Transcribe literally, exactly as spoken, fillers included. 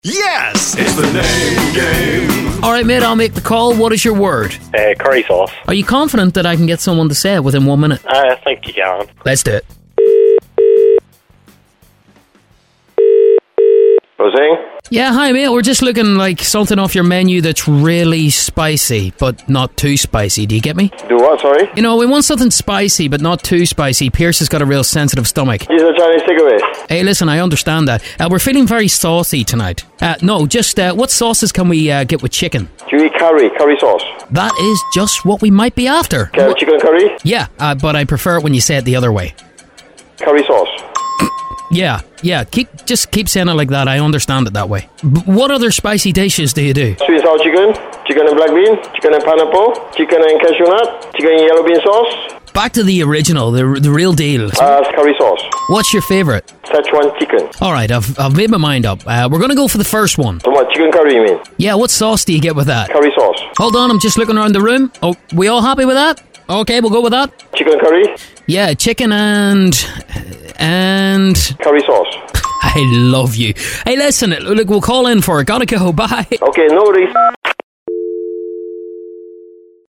Yes! It's the name game. All right, mate, I'll make the call. What is your word? Uh, curry sauce. Are you confident that I can get someone to say it within one minute? I think you can. Let's do it. Buzzing? Yeah, hi, mate. We're just looking like something off your menu that's really spicy, but not too spicy. Do you get me? Do what, sorry? You know, we want something spicy, but not too spicy. Pierce has got a real sensitive stomach. He's a Chinese takeaway. Hey, listen, I understand that. Uh, we're feeling very saucy tonight. Uh, no, just uh, what sauces can we uh, get with chicken? Do you eat curry? Curry sauce? That is just what we might be after. Can I have chicken curry? Yeah, uh, but I prefer it when you say it the other way. Curry sauce. Yeah, yeah. Keep just keep saying it like that. I understand it that way. B- what other spicy dishes do you do? Sweet and sour chicken, chicken and black bean, chicken and pineapple, chicken and cashew nut, chicken and yellow bean sauce. Back to the original, the the real deal. Uh, curry sauce. What's your favourite? Szechuan chicken. All right, I've I've made my mind up. Uh, we're gonna go for the first one. So what, chicken curry you mean? Yeah, what sauce do you get with that? Curry sauce. Hold on, I'm just looking around the room. Oh, we all happy with that? Okay, we'll go with that. Chicken curry? Yeah, chicken and and curry sauce. I love you. Hey, listen, look, we'll call in for it. Gotta go. Bye. Okay, no worries.